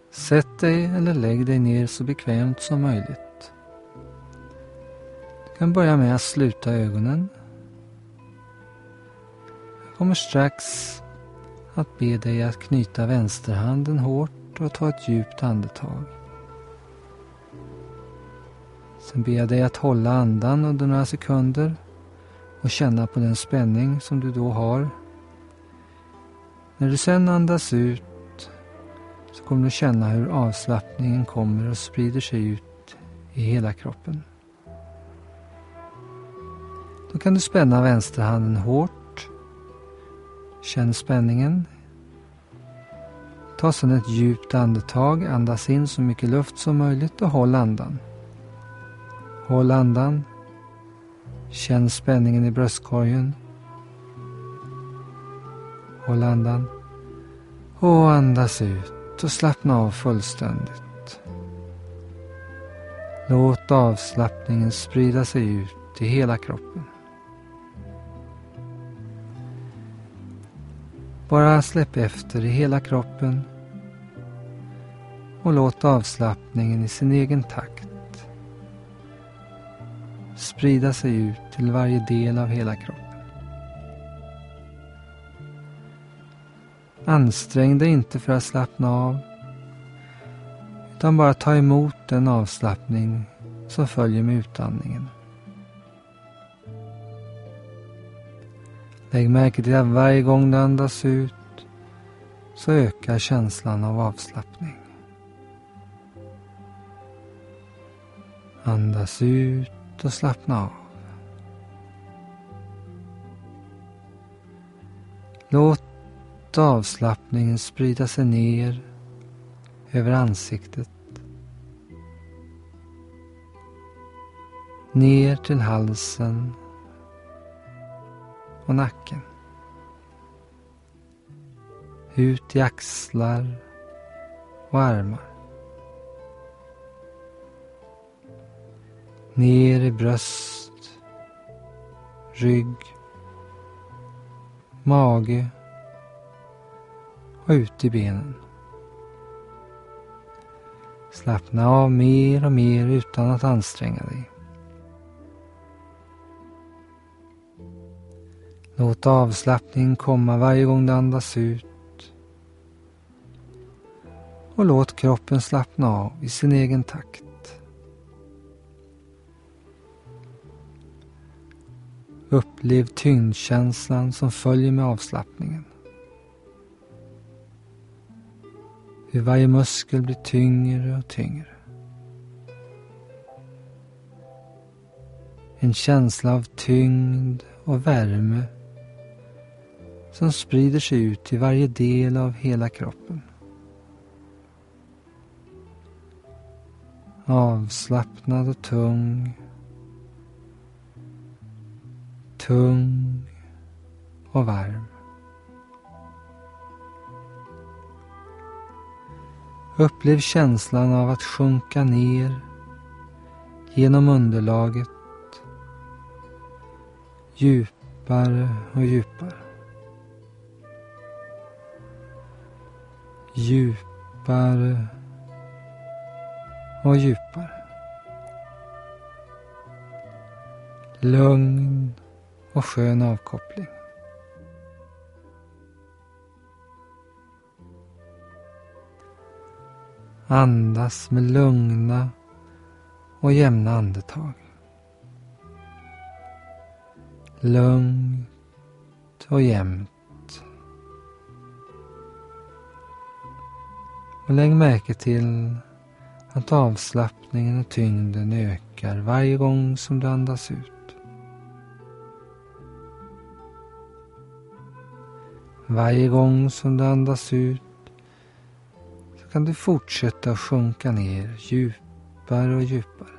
Sätt dig eller lägg dig ner så bekvämt som möjligt. Du kan börja med att sluta ögonen. Jag kommer strax att be dig att knyta vänsterhanden hårt och ta ett djupt andetag. Sen ber jag dig att hålla andan under några sekunder och känna på den spänning som du då har. När du sen andas ut så kommer du känna hur avslappningen kommer och sprider sig ut i hela kroppen. Då kan du spänna vänsterhanden hårt. Känn spänningen. Ta sedan ett djupt andetag, andas in så mycket luft som möjligt och håll andan. Håll andan. Känn spänningen i bröstkorgen. Håll andan. Och andas ut och slappna av fullständigt. Låt avslappningen sprida sig ut i hela kroppen. Bara släpp efter i hela kroppen och låt avslappningen i sin egen takt sprida sig ut till varje del av hela kroppen. Ansträng dig inte för att slappna av, utan bara ta emot den avslappning som följer med utandningen. Lägg märke till att varje gång du andas ut så ökar känslan av avslappning. Andas ut och slappna av. Låt avslappningen sprida sig ner över ansiktet. Ner till halsen och nacken. Ut i axlar och armar. Ner i bröst, rygg, mage och ut i benen. Slappna av mer och mer utan att anstränga dig. Låt avslappningen komma varje gång du andas ut. Och låt kroppen slappna av i sin egen takt. Upplev tyngdkänslan som följer med avslappningen. Hur varje muskel blir tyngre och tyngre. En känsla av tyngd och värme som sprider sig ut till varje del av hela kroppen. Avslappnad och tung. Tung och varm. Upplev känslan av att sjunka ner genom underlaget. Djupare och djupare. Djupare och djupare. Lugn och skön avkoppling. Andas med lugna och jämna andetag. Lugnt och jämnt. Och lägg märke till att avslappningen och tyngden ökar varje gång som du andas ut. Varje gång som du andas ut så kan du fortsätta att sjunka ner djupare och djupare.